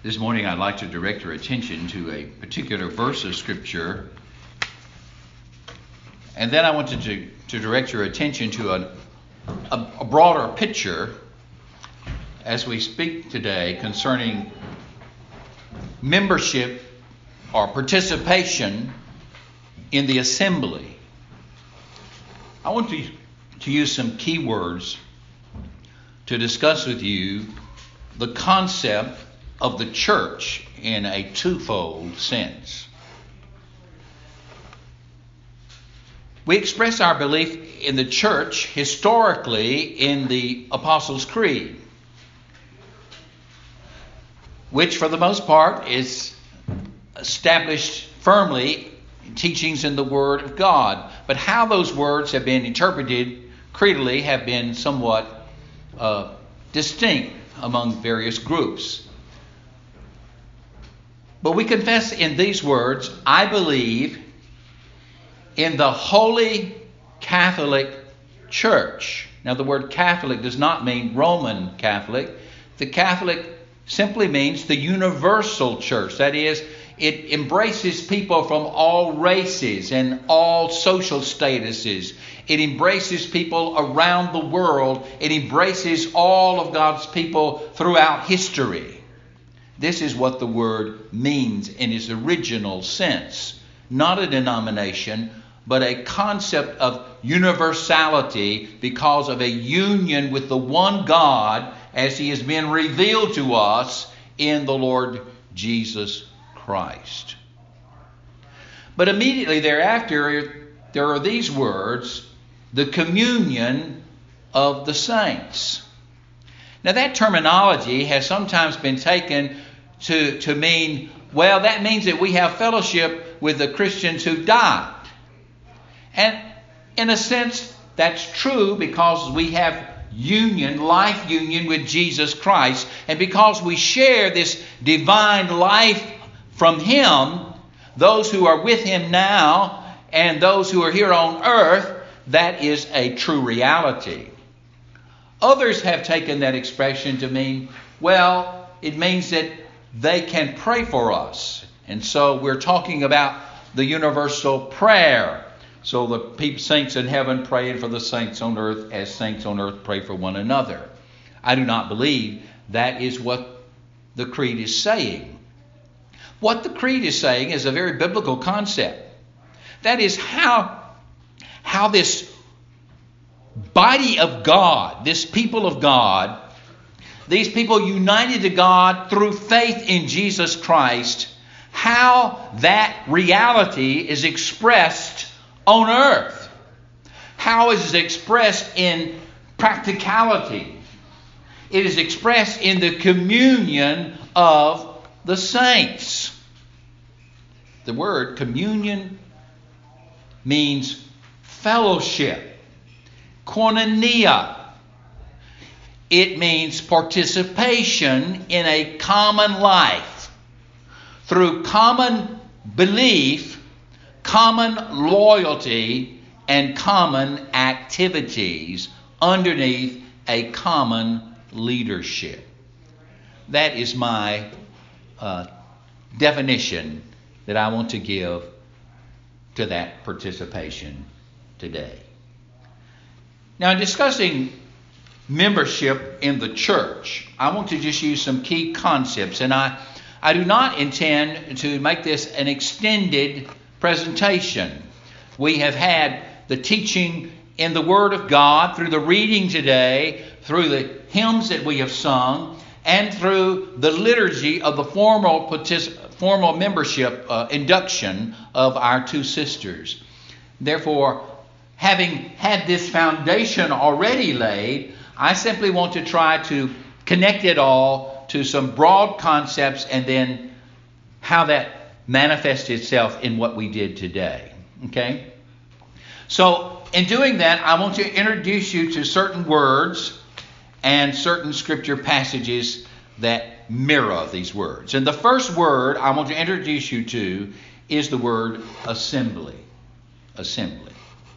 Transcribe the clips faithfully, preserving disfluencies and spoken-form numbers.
This morning I'd like to direct your attention to a particular verse of Scripture, and then I want to, to, to direct your attention to a, a, a broader picture as we speak today concerning membership or participation in the assembly. I want to, to use some key words to discuss with you the concept of the church in a twofold sense. We express our belief in the church historically in the Apostles' Creed, which for the most part is established firmly in teachings in the Word of God. But how those words have been interpreted creedally have been somewhat uh, distinct among various groups. But we confess in these words, I believe in the Holy Catholic Church. Now the word Catholic does not mean Roman Catholic. The Catholic simply means the universal church. That is, it embraces people from all races and all social statuses. It embraces people around the world. It embraces all of God's people throughout history. This is what the word means in its original sense. Not a denomination, but a concept of universality because of a union with the one God as He has been revealed to us in the Lord Jesus Christ. But immediately thereafter, there are these words, the communion of the saints. Now that terminology has sometimes been taken to, to mean, well, that means that we have fellowship with the Christians who died. And in a sense, that's true because we have union, life union with Jesus Christ. And because we share this divine life from Him, those who are with Him now and those who are here on earth, that is a true reality. Others have taken that expression to mean, well, it means that they can pray for us. And so we're talking about the universal prayer. So the saints in heaven praying for the saints on earth as saints on earth pray for one another. I do not believe that is what the creed is saying. What the creed is saying is a very biblical concept. That is how, how this body of God, this people of God, these people united to God through faith in Jesus Christ, how that reality is expressed on earth. How is it expressed in practicality? It is expressed in the communion of the saints. The word communion means fellowship. Koinonia. It means participation in a common life through common belief, common loyalty, and common activities underneath a common leadership. That is my uh, definition that I want to give to that participation today. Now, in discussing membership in the church, I want to just use some key concepts, and I, I do not intend to make this an extended presentation. We have had the teaching in the Word of God through the reading today, through the hymns that we have sung, and through the liturgy of the formal particip- formal membership uh, induction of our two sisters. Therefore, having had this foundation already laid, I simply want to try to connect it all to some broad concepts and then how that manifests itself in what we did today. Okay? So, in doing that, I want to introduce you to certain words and certain scripture passages that mirror these words. And the first word I want to introduce you to is the word assembly. Assembly.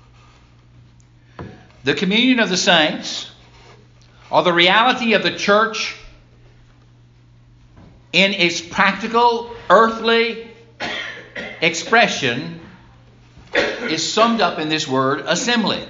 The communion of the saints, or the reality of the church in its practical, earthly expression is summed up in this word, assembly.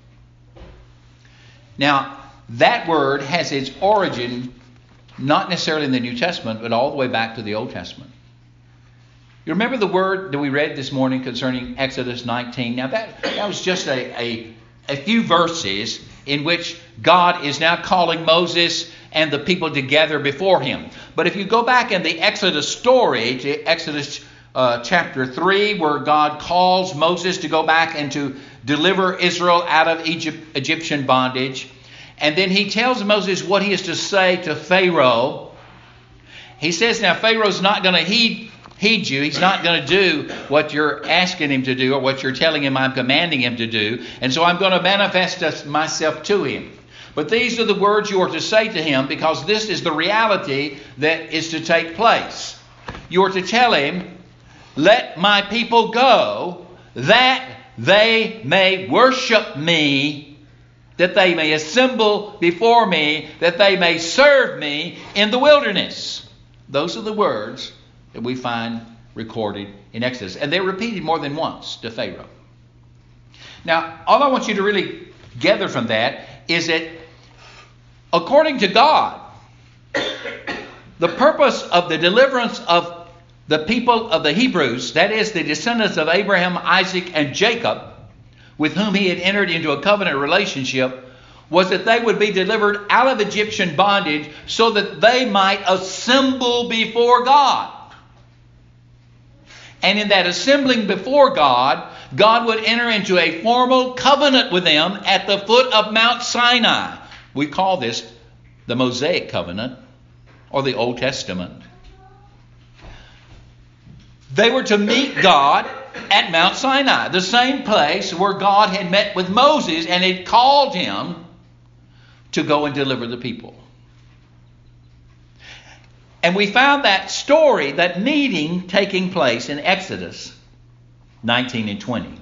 Now, that word has its origin not necessarily in the New Testament, but all the way back to the Old Testament. You remember the word that we read this morning concerning Exodus nineteen? Now, that, that was just a, a, a few verses in which God is now calling Moses and the people together before him. But if you go back in the Exodus story to Exodus uh, chapter three, where God calls Moses to go back and to deliver Israel out of Egypt, Egyptian bondage, and then he tells Moses what he is to say to Pharaoh. He says, now Pharaoh's not going to heed heed you. He's not going to do what you're asking him to do or what you're telling him I'm commanding him to do. And so I'm going to manifest myself to him. But these are the words you are to say to him, because this is the reality that is to take place. You are to tell him, let my people go that they may worship me, that they may assemble before me, that they may serve me in the wilderness. Those are the words that we find recorded in Exodus. And they're repeated more than once to Pharaoh. Now, all I want you to really gather from that is that according to God, the purpose of the deliverance of the people of the Hebrews, that is the descendants of Abraham, Isaac, and Jacob, with whom he had entered into a covenant relationship, was that they would be delivered out of Egyptian bondage so that they might assemble before God. And in that assembling before God, God would enter into a formal covenant with them at the foot of Mount Sinai. We call this the Mosaic covenant or the Old Testament. They were to meet God at Mount Sinai, the same place where God had met with Moses and had called him to go and deliver the people. And we found that story, that meeting taking place in Exodus nineteen and twenty.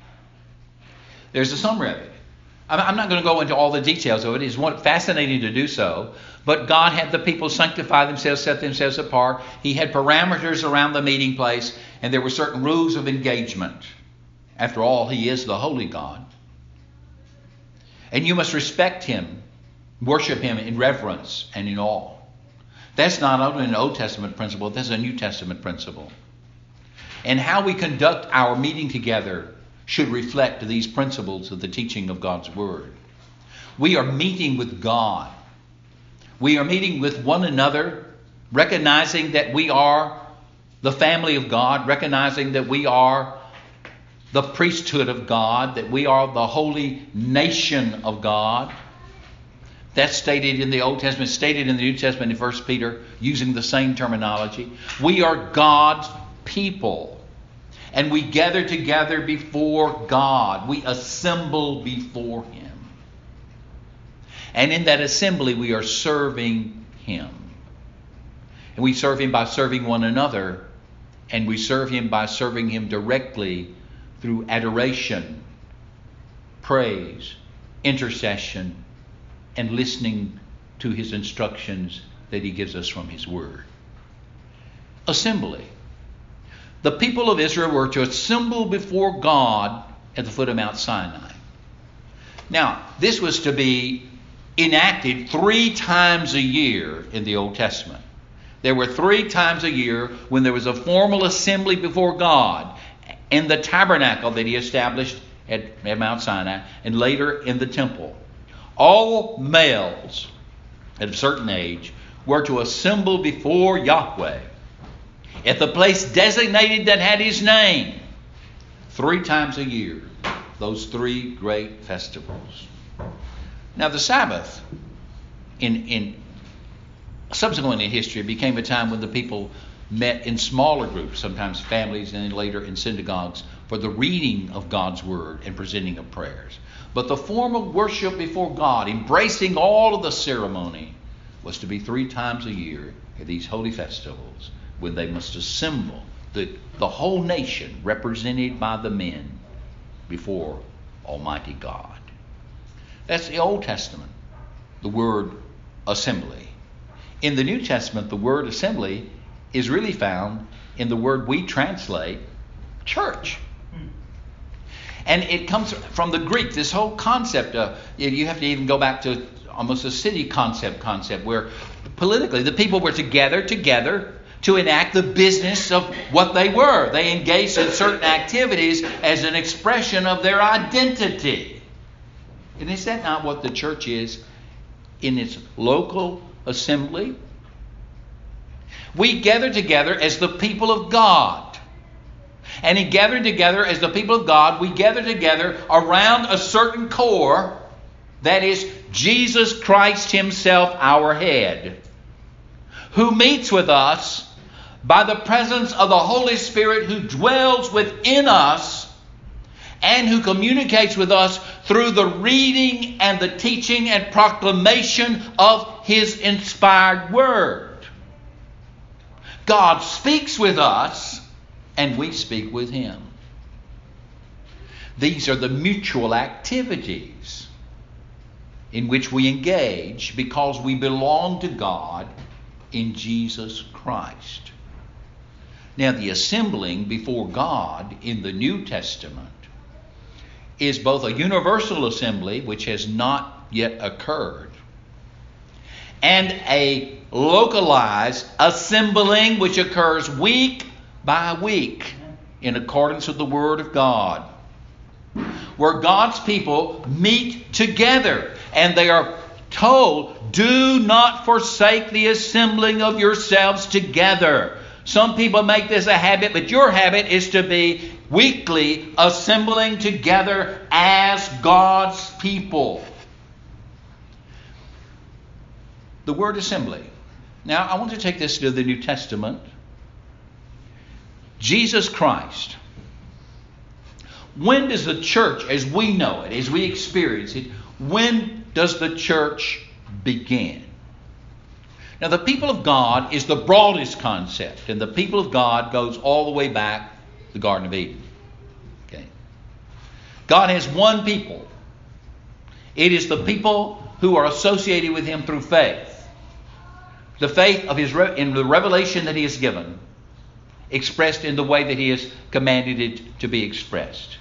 There's a summary of it. I'm not going to go into all the details of it. It's fascinating to do so. But God had the people sanctify themselves, set themselves apart. He had parameters around the meeting place, and there were certain rules of engagement. After all, He is the holy God. And you must respect Him, worship Him in reverence and in awe. That's not only an Old Testament principle, that's a New Testament principle. And how we conduct our meeting together should reflect these principles of the teaching of God's Word. We are meeting with God. We are meeting with one another, recognizing that we are the family of God, recognizing that we are the priesthood of God, that we are the holy nation of God. That's stated in the Old Testament, stated in the New Testament in First Peter, using the same terminology. We are God's people. And we gather together before God. We assemble before Him. And in that assembly, we are serving Him. And we serve Him by serving one another. And we serve Him by serving Him directly through adoration, praise, intercession, and listening to His instructions that He gives us from His Word. Assembly. The people of Israel were to assemble before God at the foot of Mount Sinai. Now, this was to be enacted three times a year in the Old Testament. There were three times a year when there was a formal assembly before God in the tabernacle that He established at, at Mount Sinai, and later in the temple. All males at a certain age were to assemble before Yahweh at the place designated that had His name, three times a year, those three great festivals. Now the Sabbath, in, in subsequently in history, became a time when the people met in smaller groups, sometimes families, and then later in synagogues, for the reading of God's Word and presenting of prayers. But the formal worship before God, embracing all of the ceremony, was to be three times a year at these holy festivals, when they must assemble the, the whole nation represented by the men before Almighty God. That's the Old Testament, the word assembly. In the New Testament, the word assembly is really found in the word we translate church. And it comes from the Greek, this whole concept of, you have to even go back to almost a city concept concept where politically the people were together together to enact the business of what they were. They engaged in certain activities as an expression of their identity. And is that not what the church is in its local assembly? We gather together as the people of God. And in gathering together as the people of God, we gather together around a certain core, that is Jesus Christ Himself, our head, who meets with us by the presence of the Holy Spirit who dwells within us and who communicates with us through the reading and the teaching and proclamation of His inspired Word. God speaks with us and we speak with Him. These are the mutual activities in which we engage because we belong to God in Jesus Christ. Now, the assembling before God in the New Testament is both a universal assembly, which has not yet occurred, and a localized assembling which occurs week by week in accordance with the Word of God, where God's people meet together and they are told, do not forsake the assembling of yourselves together. Some people make this a habit, but your habit is to be weekly assembling together as God's people. The word assembly. Now, I want to take this to the New Testament. Jesus Christ. When does the church, as we know it, as we experience it, when does the church begin? Now, the people of God is the broadest concept, and the people of God goes all the way back to the Garden of Eden. Okay. God has one people. It is the people who are associated with Him through faith. The faith of His re- in the revelation that He has given, expressed in the way that He has commanded it to be expressed.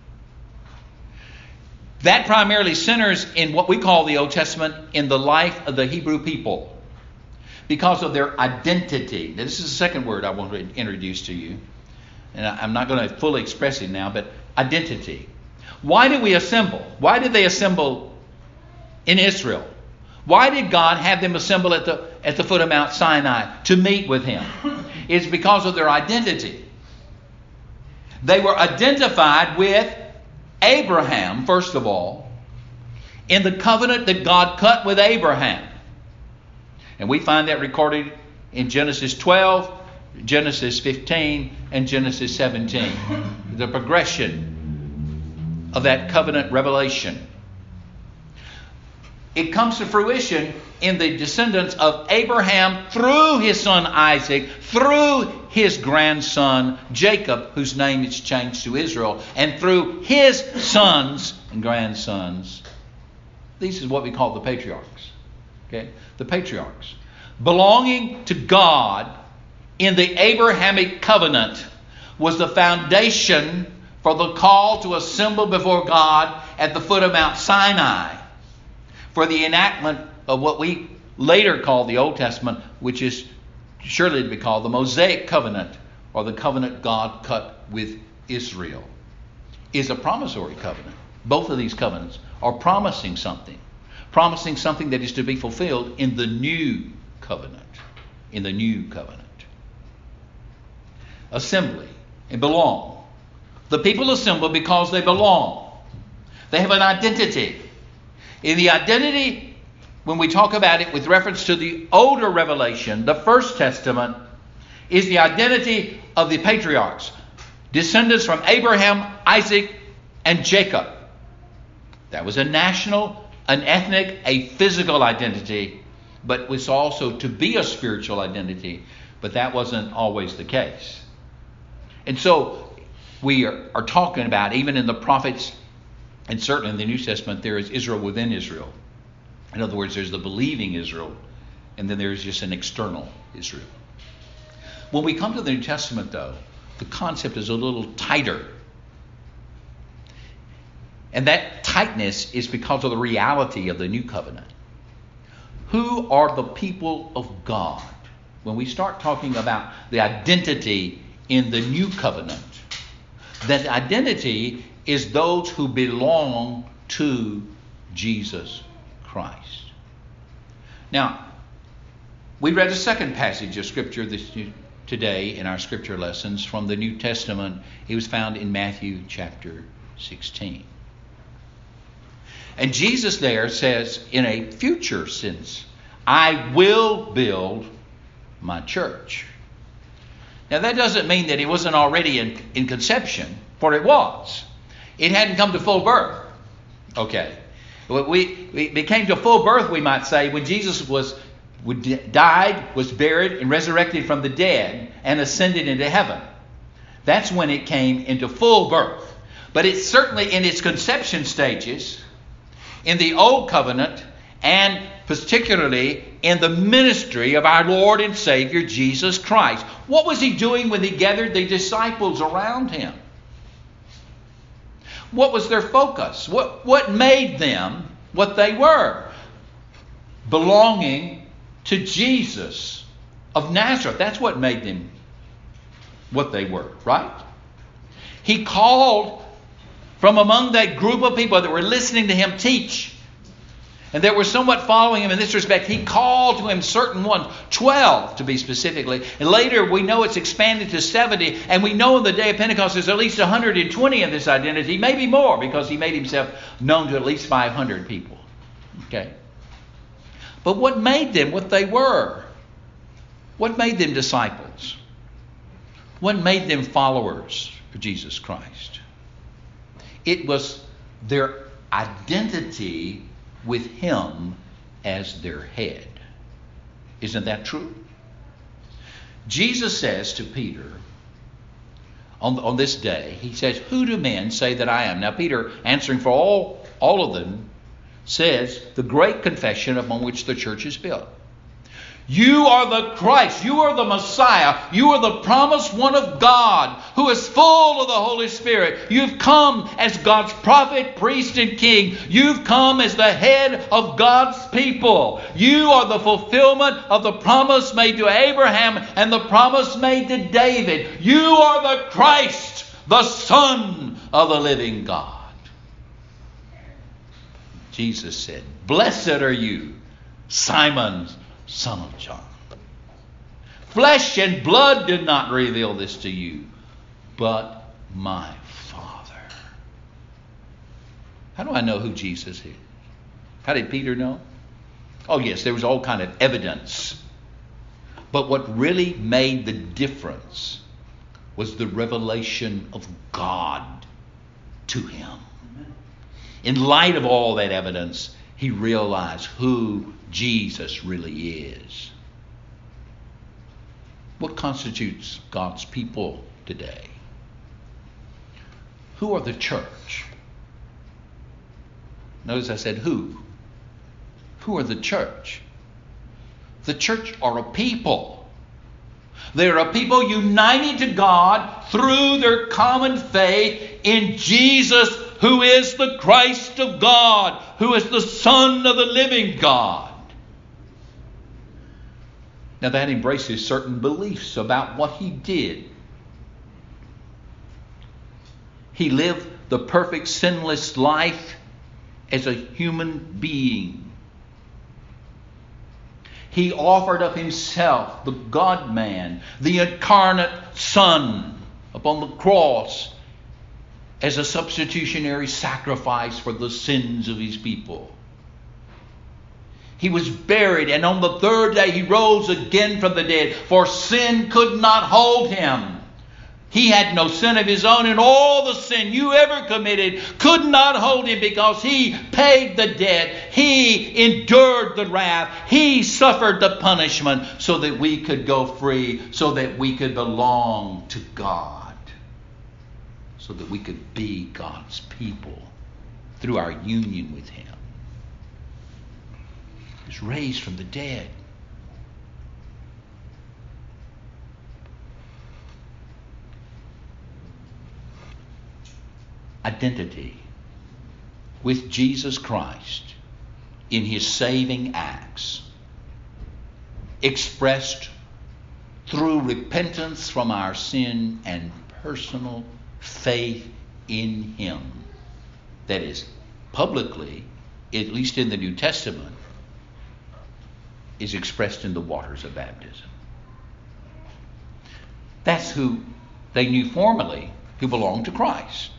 That primarily centers in what we call the Old Testament in the life of the Hebrew people because of their identity. Now, this is the second word I want to introduce to you. And I'm not going to fully express it now, but identity. Why did we assemble? Why did they assemble in Israel? Why did God have them assemble at the, at the foot of Mount Sinai to meet with Him? It's because of their identity. They were identified with Abraham, first of all, in the covenant that God cut with Abraham. And we find that recorded in Genesis twelve, Genesis fifteen, and Genesis seventeen. The progression of that covenant revelation. It comes to fruition in the descendants of Abraham through his son Isaac, through his grandson Jacob, whose name is changed to Israel, and through his sons and grandsons. This is what we call the patriarchs. Okay? The patriarchs. Belonging to God in the Abrahamic covenant was the foundation for the call to assemble before God at the foot of Mount Sinai for the enactment of what we later call the Old Testament, which is surely to be called the Mosaic covenant, or the covenant God cut with Israel, is a promissory covenant. Both of these covenants are promising something. Promising something that is to be fulfilled in the new covenant. In the new covenant. Assembly and belong. The people assemble because they belong. They have an identity. In the identity, when we talk about it with reference to the older revelation, the First Testament, is the identity of the patriarchs, descendants from Abraham, Isaac, and Jacob. That was a national, an ethnic, a physical identity, but was also to be a spiritual identity. But that wasn't always the case. And so we are, are talking about, even in the prophets, and certainly in the New Testament, there is Israel within Israel. In other words, there's the believing Israel, and then there's just an external Israel. When we come to the New Testament, though, the concept is a little tighter. And that tightness is because of the reality of the new covenant. Who are the people of God? When we start talking about the identity in the new covenant, that identity is those who belong to Jesus Christ. Now, we read a second passage of Scripture this, today in our Scripture lessons from the New Testament. It was found in Matthew chapter sixteen. And Jesus there says in a future sense, I will build my church. Now that doesn't mean that it wasn't already in, in conception, for it was. It hadn't come to full birth. Okay. We, we, it came to full birth, we might say, when Jesus was died, was buried, and resurrected from the dead, and ascended into heaven. That's when it came into full birth. But it's certainly in its conception stages, in the Old Covenant, and particularly in the ministry of our Lord and Savior Jesus Christ. What was he doing when he gathered the disciples around him? What was their focus? What, what made them what they were? Belonging to Jesus of Nazareth. That's what made them what they were, right? He called from among that group of people that were listening to him teach, and that were somewhat following him in this respect. He called to him certain ones, twelve to be specifically. And later we know it's expanded to seventy. And we know in the day of Pentecost there's at least one hundred twenty in this identity. Maybe more, because he made himself known to at least five hundred people. Okay. But what made them what they were? What made them disciples? What made them followers of Jesus Christ? It was their identity with him as their head. Isn't that true? Jesus says to Peter on, on this day, he says, who do men say that I am? Now Peter, answering for all, all of them, says the great confession upon which the church is built. You are the Christ. You are the Messiah. You are the promised one of God, who is full of the Holy Spirit. You've come as God's prophet, priest, and king. You've come as the head of God's people. You are the fulfillment of the promise made to Abraham and the promise made to David. You are the Christ, the Son of the living God. Jesus said, blessed are you, Simon, son of John. Flesh and blood did not reveal this to you, but my Father. How do I know who Jesus is? How did Peter know? Oh yes, there was all kind of evidence. But what really made the difference was the revelation of God to him. In light of all that evidence, he realized who Jesus really is. What constitutes God's people today? Who are the church? Notice I said who. Who are the church? The church are a people. They are a people united to God through their common faith in Jesus, who is the Christ of God, who is the Son of the living God. Now that embraces certain beliefs about what he did. He lived the perfect sinless life as a human being. He offered up himself, the God-man, the incarnate Son, upon the cross as a substitutionary sacrifice for the sins of his people. He was buried, and on the third day he rose again from the dead, for sin could not hold him. He had no sin of his own, and all the sin you ever committed could not hold him, because he paid the debt. He endured the wrath. He suffered the punishment so that we could go free, so that we could belong to God, so that we could be God's people through our union with him. He was raised from the dead. identity with Jesus Christ in his saving acts, expressed through repentance from our sin and personal faith in him. That is, publicly, at least in the New Testament, is expressed in the waters of baptism. That's who they knew formally, who belonged to Christ.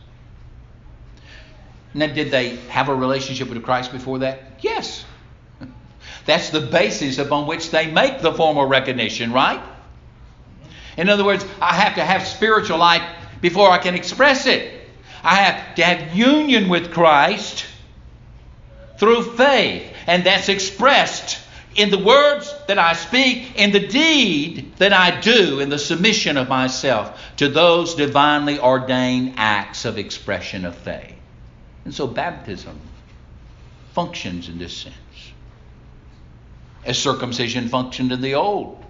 Now, did they have a relationship with Christ before that? Yes. That's the basis upon which they make the formal recognition, right? In other words, I have to have spiritual life before I can express it. I have to have union with Christ through faith, and that's expressed in the words that I speak, in the deed that I do, in the submission of myself to those divinely ordained acts of expression of faith. And so baptism functions in this sense, as circumcision functioned in the old,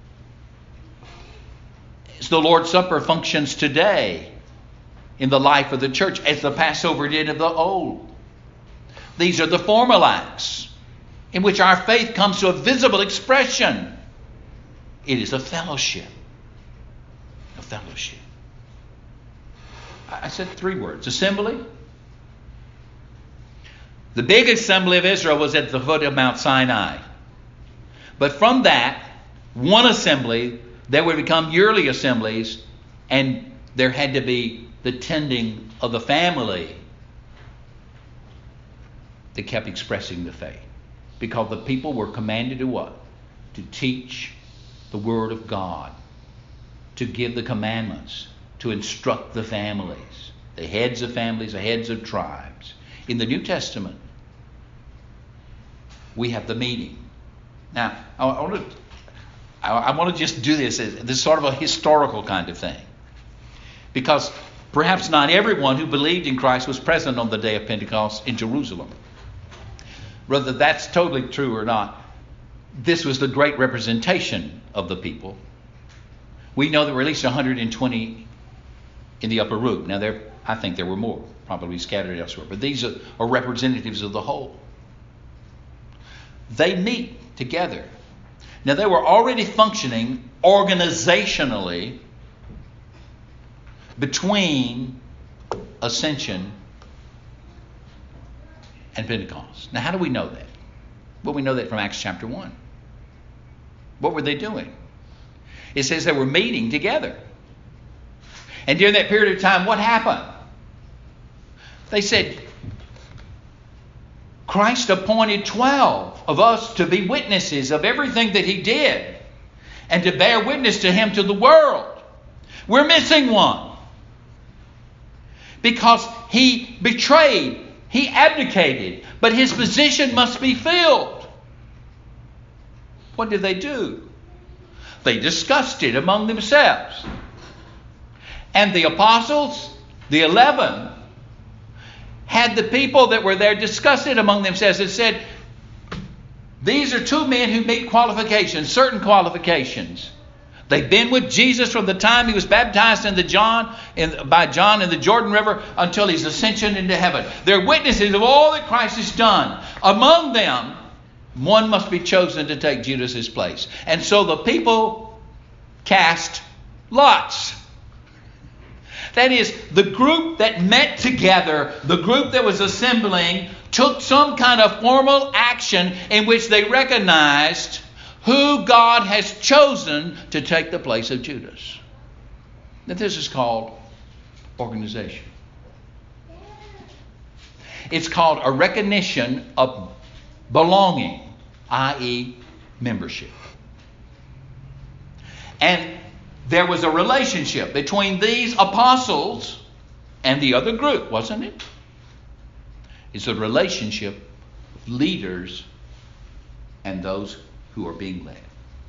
as the Lord's Supper functions today in the life of the church, as the Passover did of the old. These are the formal acts in which our faith comes to a visible expression. It is a fellowship. A fellowship. I said three words. Assembly. The big assembly of Israel was at the foot of Mount Sinai. But from that, one assembly, there would become yearly assemblies, and there had to be the tending of the family that kept expressing the faith. Because the people were commanded to what? To teach the Word of God, to give the commandments, to instruct the families, the heads of families, the heads of tribes. In the New Testament, we have the meeting. Now, I want to, I want to just do this as this sort of a historical kind of thing, because perhaps not everyone who believed in Christ was present on the day of Pentecost in Jerusalem. Whether that's totally true or not, this was the great representation of the people. We know there were at least one hundred twenty in the upper room. Now, there, I think there were more, probably scattered elsewhere. But these are, are representatives of the whole. They meet together. Now, they were already functioning organizationally between Ascension and Pentecost. Now, how do we know that? Well, we know that from Acts chapter one. What were they doing? It says they were meeting together. And during that period of time, what happened? They said, Christ appointed twelve of us to be witnesses of everything that he did and to bear witness to him to the world. We're missing one. Because he betrayed, he abdicated, but his position must be filled. What did they do? They discussed it among themselves. And the apostles, the eleven, had the people that were there discuss it among themselves and said, these are two men who meet qualifications, certain qualifications. They've been with Jesus from the time he was baptized in the John, in, by John in the Jordan River until his ascension into heaven. They're witnesses of all that Christ has done. Among them, one must be chosen to take Judas's place. And so the people cast lots. That is, the group that met together, the group that was assembling, took some kind of formal action in which they recognized who God has chosen to take the place of Judas. Now, this is called organization. It's called a recognition of belonging, that is membership. And there was a relationship between these apostles and the other group, wasn't it? It's a relationship of leaders and those who are being led.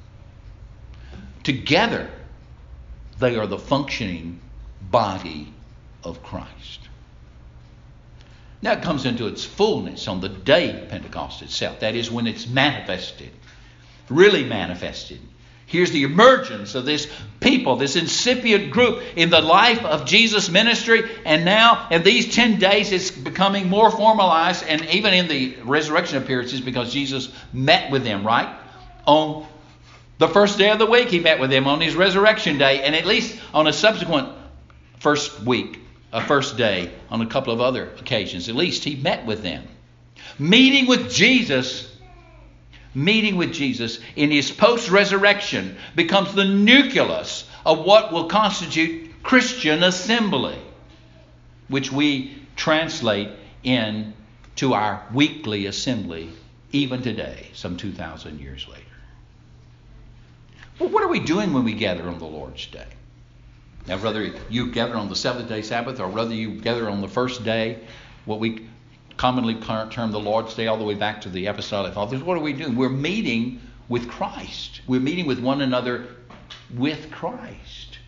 Together, they are the functioning body of Christ. Now it comes into its fullness on the day of Pentecost itself. That is when it's manifested, really manifested. Here's the emergence of this people, this incipient group in the life of Jesus' ministry. And now, in these ten days, it's becoming more formalized. And even in the resurrection appearances, because Jesus met with them, right? On the first day of the week, he met with them on his resurrection day. And at least on a subsequent first week, a first day, on a couple of other occasions, at least he met with them. Meeting with Jesus Meeting with Jesus in his post-resurrection becomes the nucleus of what will constitute Christian assembly, which we translate into our weekly assembly even today, some two thousand years later. Well, what are we doing when we gather on the Lord's Day? Now, whether you gather on the seventh-day Sabbath or whether you gather on the first day, what we commonly term the Lord's Day all the way back to the Apostolic Fathers, what are we doing? We're meeting with Christ. We're meeting with one another with Christ.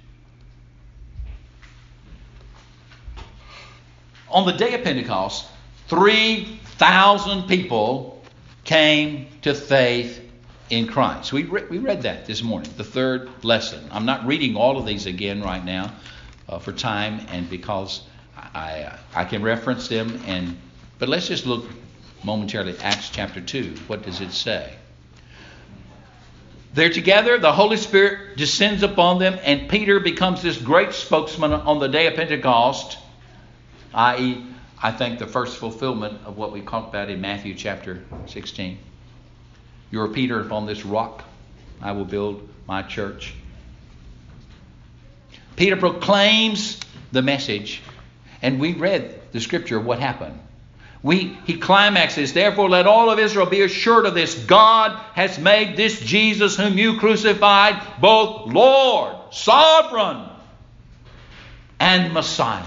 On the day of Pentecost, three thousand people came to faith in Christ. We, re- we read that this morning, the third lesson. I'm not reading all of these again right now uh, for time and because I, I can reference them and But let's just look momentarily at Acts chapter two. What does it say? They're together, the Holy Spirit descends upon them, and Peter becomes this great spokesman on the day of Pentecost, that is, I think the first fulfillment of what we talked about in Matthew chapter sixteen. You are Peter, upon this rock I will build my church. Peter proclaims the message, and we read the scripture of what happened. We, he climaxes, therefore let all of Israel be assured of this. God has made this Jesus whom you crucified both Lord, sovereign, and Messiah.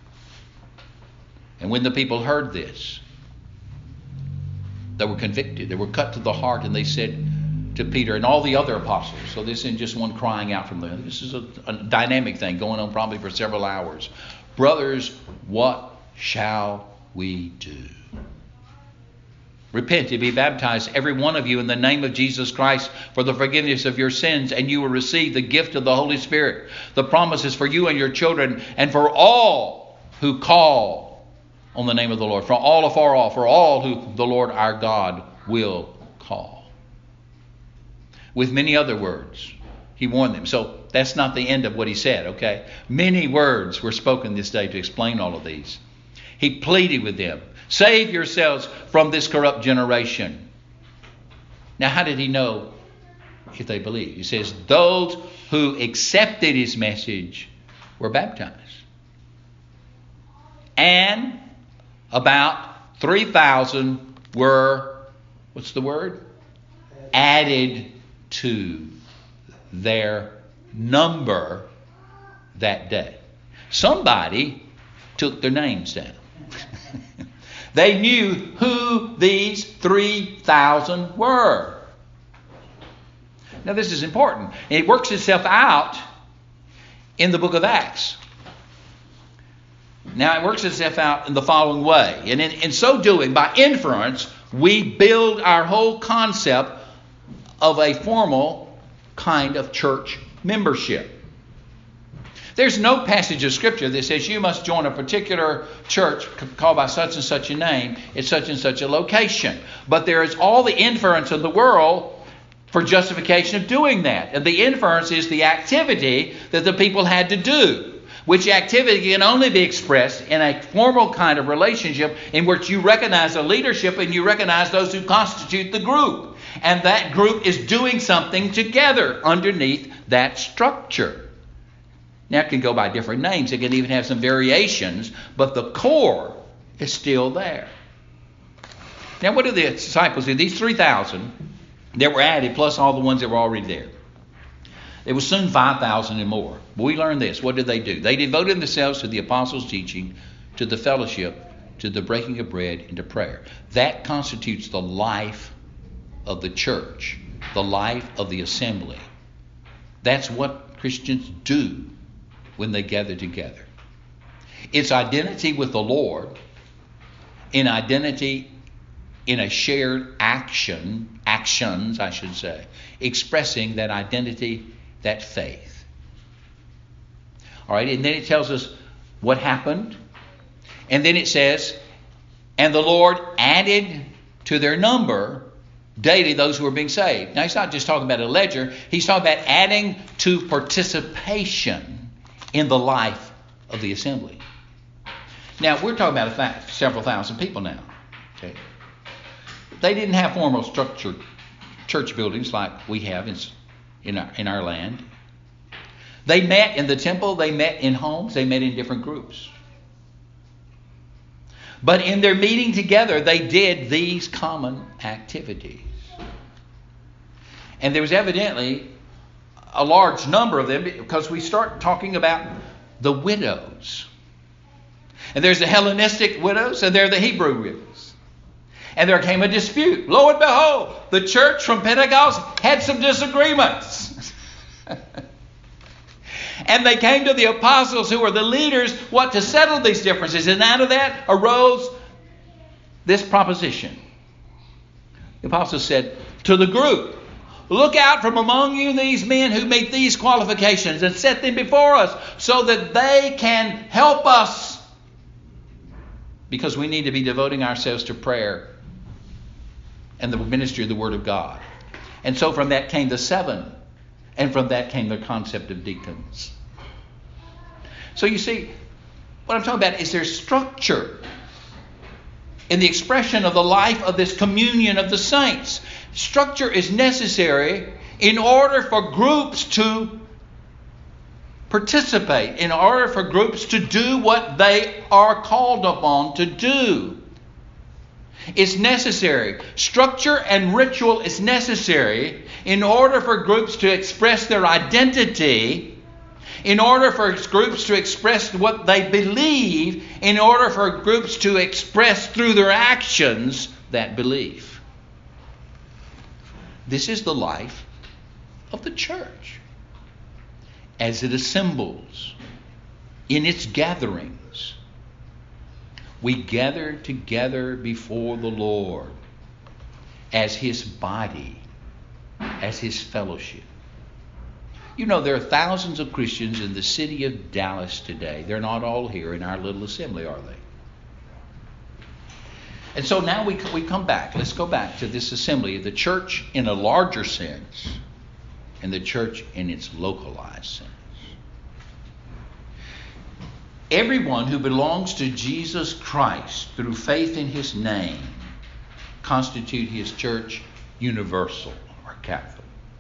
And when the people heard this, they were convicted. They were cut to the heart, and they said to Peter and all the other apostles. So this isn't just one crying out from them. This is a, a dynamic thing going on probably for several hours. Brothers, what shall we do? Repent and be baptized, every one of you, in the name of Jesus Christ for the forgiveness of your sins, and you will receive the gift of the Holy Spirit. The promise is for you and your children, and for all who call on the name of the Lord. For all afar off, for all who the Lord our God will call. With many other words, he warned them. So that's not the end of what he said, okay? Many words were spoken this day to explain all of these. He pleaded with them, save yourselves from this corrupt generation. Now, how did he know if they believed? He says, those who accepted his message were baptized. And about three thousand were, what's the word? Added to their number that day. Somebody took their names down. They knew who these three thousand were. Now this is important. It works itself out in the book of Acts. Now it works itself out in the following way. And in, in so doing, by inference, we build our whole concept of a formal kind of church membership. There's no passage of Scripture that says you must join a particular church called by such and such a name at such and such a location. But there is all the inference of the world for justification of doing that. And the inference is the activity that the people had to do, which activity can only be expressed in a formal kind of relationship in which you recognize the leadership and you recognize those who constitute the group. And that group is doing something together underneath that structure. Now, it can go by different names. It can even have some variations, but the core is still there. Now, what did the disciples do? These three thousand that were added, plus all the ones that were already there. There was soon five thousand and more. But we learned this. What did they do? They devoted themselves to the apostles' teaching, to the fellowship, to the breaking of bread, and to prayer. That constitutes the life of the church, the life of the assembly. That's what Christians do when they gather together. It's identity with the Lord in identity in a shared action, actions, I should say, expressing that identity, that faith. All right, and then it tells us what happened. And then it says, and the Lord added to their number daily those who were being saved. Now, he's not just talking about a ledger. He's talking about adding to participation in the life of the assembly. Now, we're talking about a th- several thousand people now. Okay. They didn't have formal structured church buildings like we have in, in, our, in our land. They met in the temple. They met in homes. They met in different groups. But in their meeting together, they did these common activities. And there was evidently a large number of them, because we start talking about the widows. And there's the Hellenistic widows and there are the Hebrew widows. And there came a dispute. Lo and behold, the church from Pentecost had some disagreements. And they came to the apostles, who were the leaders, what, to settle these differences. And out of that arose this proposition. The apostles said to the group, look out from among you these men who meet these qualifications and set them before us so that they can help us. Because we need to be devoting ourselves to prayer and the ministry of the Word of God. And so from that came the seven. And from that came the concept of deacons. So you see, what I'm talking about is there's structure in the expression of the life of this communion of the saints. Structure is necessary in order for groups to participate, in order for groups to do what they are called upon to do. It's necessary. Structure and ritual is necessary in order for groups to express their identity, in order for groups to express what they believe, in order for groups to express through their actions that belief. This is the life of the church as it assembles in its gatherings. We gather together before the Lord as His body, as His fellowship. You know, there are thousands of Christians in the city of Dallas today. They're not all here in our little assembly, are they? And so now we, we come back. Let's go back to this assembly, the church in a larger sense, and the church in its localized sense. Everyone who belongs to Jesus Christ through faith in His name constitute His church universal or Catholic.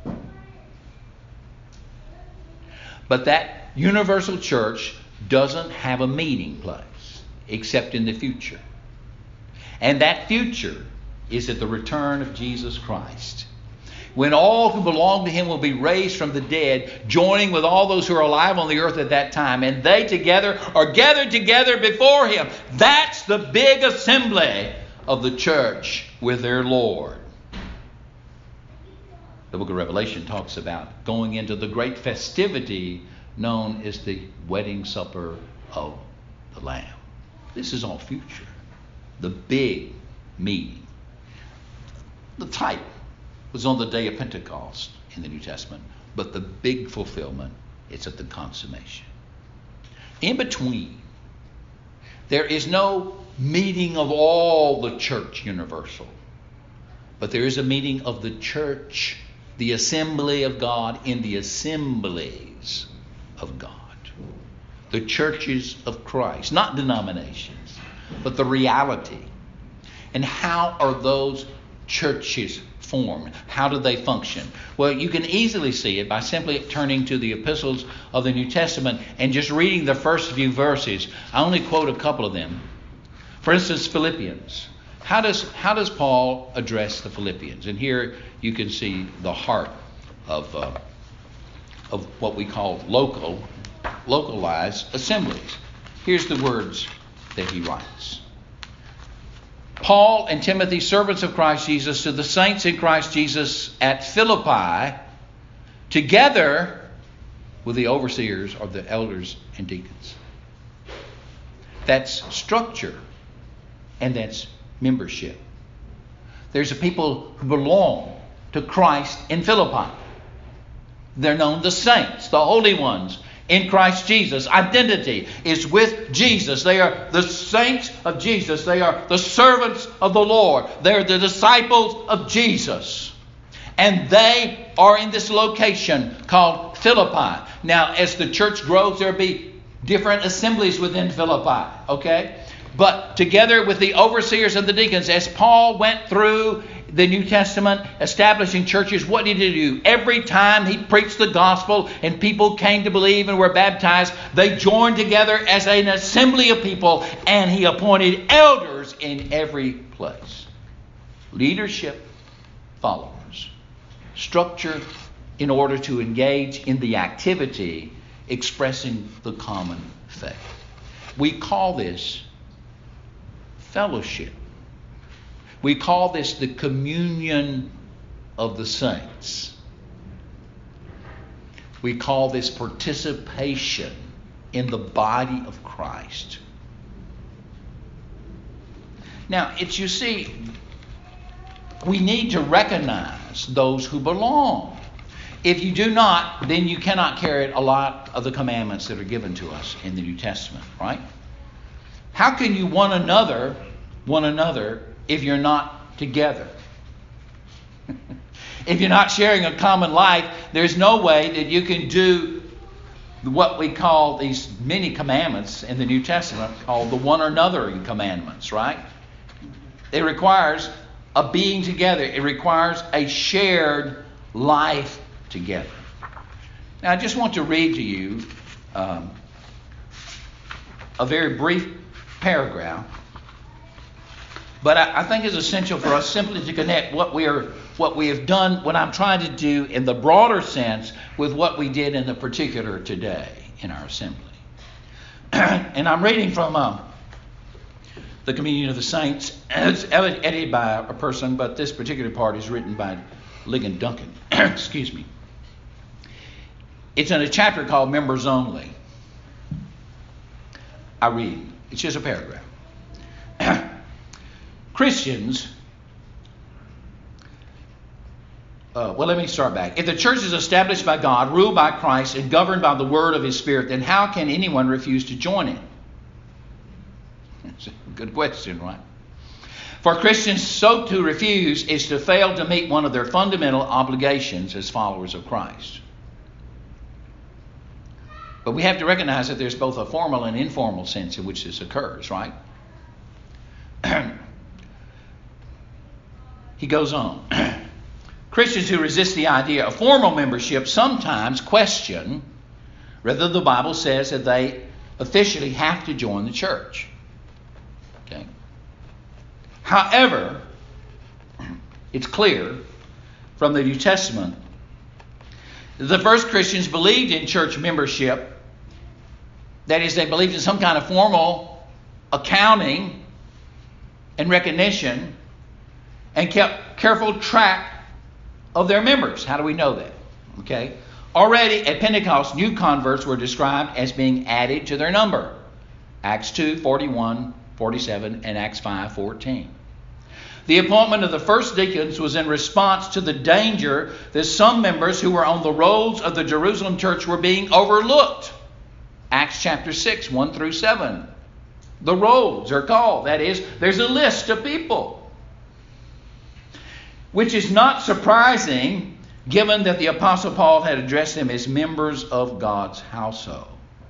But that universal church doesn't have a meeting place except in the future. And that future is at the return of Jesus Christ, when all who belong to Him will be raised from the dead, joining with all those who are alive on the earth at that time. And they together are gathered together before Him. That's the big assembly of the church with their Lord. The book of Revelation talks about going into the great festivity known as the wedding supper of the Lamb. This is all future. The big meeting. The type was on the day of Pentecost in the New Testament, but the big fulfillment is at the consummation. In between, there is no meeting of all the church universal, but there is a meeting of the church, the assembly of God in the assemblies of God. The churches of Christ, not denominations, but the reality. And how are those churches formed? How do they function? Well, you can easily see it by simply turning to the epistles of the New Testament and just reading the first few verses. I only quote a couple of them. For instance, Philippians. How does how does Paul address the Philippians? And here you can see the heart of uh, of what we call local, localized assemblies. Here's the words that he writes. Paul and Timothy, servants of Christ Jesus, to the saints in Christ Jesus at Philippi, together with the overseers or the elders and deacons. That's structure and that's membership. There's a people who belong to Christ in Philippi. They're known the saints, the holy ones in Christ Jesus. Identity is with Jesus. They are the saints of Jesus. They are the servants of the Lord. They're the disciples of Jesus. And they are in this location called Philippi. Now, as the church grows, there'll be different assemblies within Philippi. Okay? But together with the overseers and the deacons, as Paul went through the New Testament establishing churches, what did he do? Every time he preached the gospel and people came to believe and were baptized, they joined together as an assembly of people, and he appointed elders in every place. Leadership, followers. Structure in order to engage in the activity expressing the common faith. We call this fellowship. We call this the communion of the saints. We call this participation in the body of Christ. Now, it's, you see, we need to recognize those who belong. If you do not, then you cannot carry a lot of the commandments that are given to us in the New Testament, right? How can you one another, one another, if you're not together? If you're not sharing a common life, there's no way that you can do what we call these many commandments in the New Testament called the one another commandments, right? It requires a being together. It requires a shared life together. Now, I just want to read to you um, a very brief paragraph, but I, I think it's essential for us simply to connect what we are, what we have done, what I'm trying to do in the broader sense with what we did in the particular today in our assembly. And I'm reading from um, the Communion of the Saints. It's edited by a person, but this particular part is written by Ligon Duncan. Excuse me. It's in a chapter called Members Only. I read. It's just a paragraph. Christians, uh, well, let me start back. If the church is established by God, ruled by Christ, and governed by the word of His Spirit, then how can anyone refuse to join it? That's a good question, right? For Christians, so to refuse is to fail to meet one of their fundamental obligations as followers of Christ. But we have to recognize that there's both a formal and informal sense in which this occurs, right? He goes on. Christians who resist the idea of formal membership sometimes question whether the Bible says that they officially have to join the church. Okay. However, it's clear from the New Testament that the first Christians believed in church membership. That is, they believed in some kind of formal accounting and recognition and kept careful track of their members. How do we know that? Okay. Already at Pentecost, new converts were described as being added to their number. Acts two, forty-one, forty-seven, and Acts five, fourteen. The appointment of the first deacons was in response to the danger that some members who were on the rolls of the Jerusalem church were being overlooked. Acts chapter six, one through seven. The rolls are called. That is, there's a list of people. Which is not surprising, given that the Apostle Paul had addressed them as members of God's household.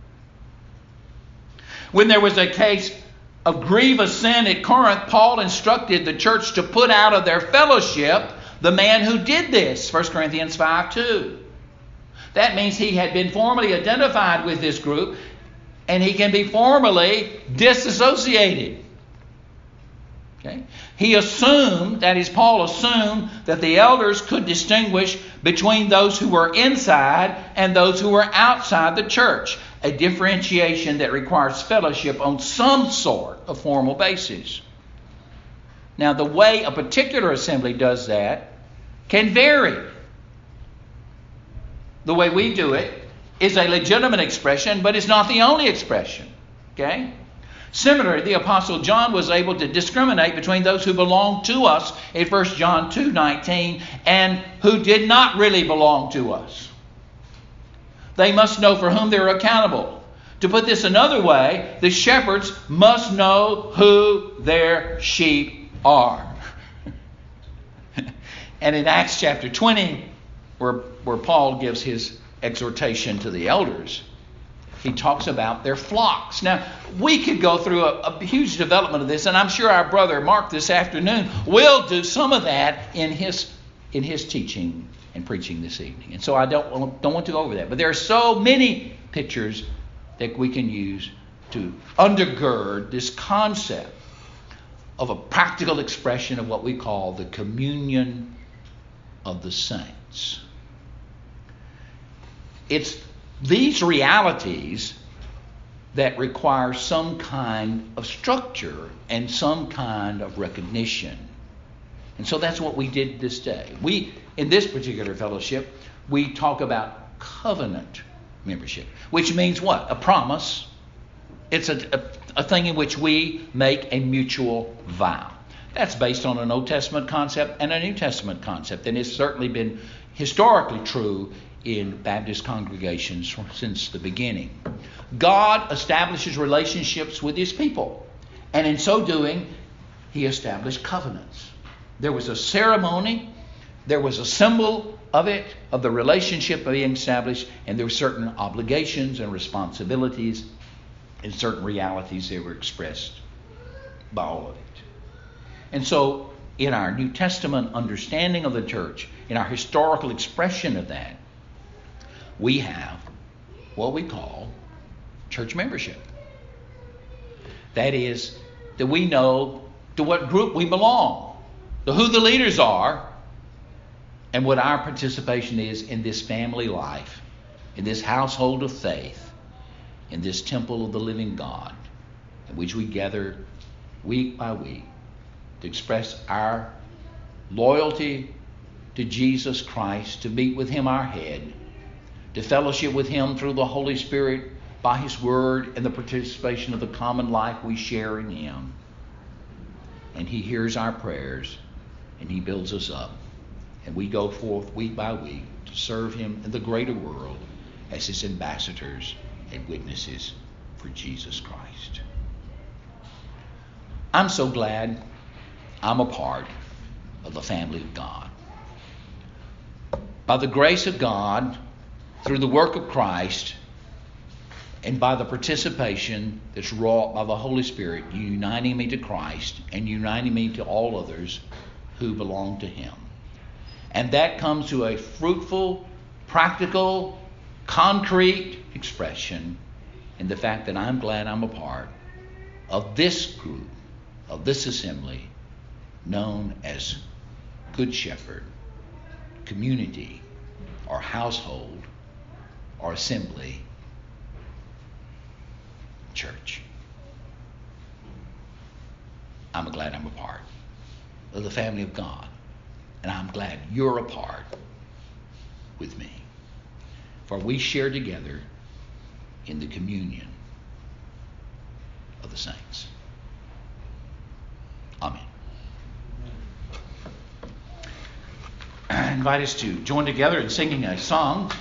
When there was a case of grievous sin at Corinth, Paul instructed the church to put out of their fellowship the man who did this, First Corinthians five two. That means he had been formally identified with this group, and he can be formally disassociated. Okay? He assumed, that is, Paul assumed, that the elders could distinguish between those who were inside and those who were outside the church, a differentiation that requires fellowship on some sort of formal basis. Now, the way a particular assembly does that can vary. The way we do it is a legitimate expression, but it's not the only expression. Okay? Similarly, the Apostle John was able to discriminate between those who belonged to us in First John two nineteen and who did not really belong to us. They must know for whom they're accountable. To put this another way, the shepherds must know who their sheep are. And in Acts chapter twenty, where, where Paul gives his exhortation to the elders, he talks about their flocks. Now, we could go through a, a huge development of this, and I'm sure our brother Mark this afternoon will do some of that in his in his teaching and preaching this evening. And so I don't, don't want to go over that. But there are so many pictures that we can use to undergird this concept of a practical expression of what we call the communion of the saints. It's these realities that require some kind of structure and some kind of recognition. And so that's what we did this day. We, in this particular fellowship, we talk about covenant membership, which means what? A promise. It's a, a, a thing in which we make a mutual vow. That's based on an Old Testament concept and a New Testament concept, and it's certainly been historically true in Baptist congregations since the beginning. God establishes relationships with his people, and in so doing, he established covenants. There was a ceremony, there was a symbol of it, of the relationship being established, and there were certain obligations and responsibilities and certain realities that were expressed by all of it. And so, in our New Testament understanding of the church, in our historical expression of that, we have what we call church membership. That is, that we know to what group we belong, to who the leaders are, and what our participation is in this family life, in this household of faith, in this temple of the living God, in which we gather week by week to express our loyalty to Jesus Christ, to meet with him, our head, to fellowship with him through the Holy Spirit by his word and the participation of the common life we share in him. And he hears our prayers and he builds us up. And we go forth week by week to serve him in the greater world as his ambassadors and witnesses for Jesus Christ. I'm so glad I'm a part of the family of God. By the grace of God, through the work of Christ, and by the participation that's wrought by the Holy Spirit, uniting me to Christ and uniting me to all others who belong to him. And that comes to a fruitful, practical, concrete expression in the fact that I'm glad I'm a part of this group, of this assembly, known as Good Shepherd, community, or household, or assembly, church. I'm glad I'm a part of the family of God. And I'm glad you're a part with me. For we share together in the communion of the saints. Amen. I invite us to join together in singing a song.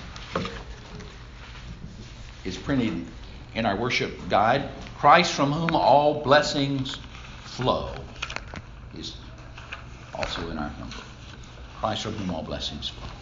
It's printed in our worship guide. Christ, from whom all blessings flow, is also in our hymn book. Christ, from whom all blessings flow.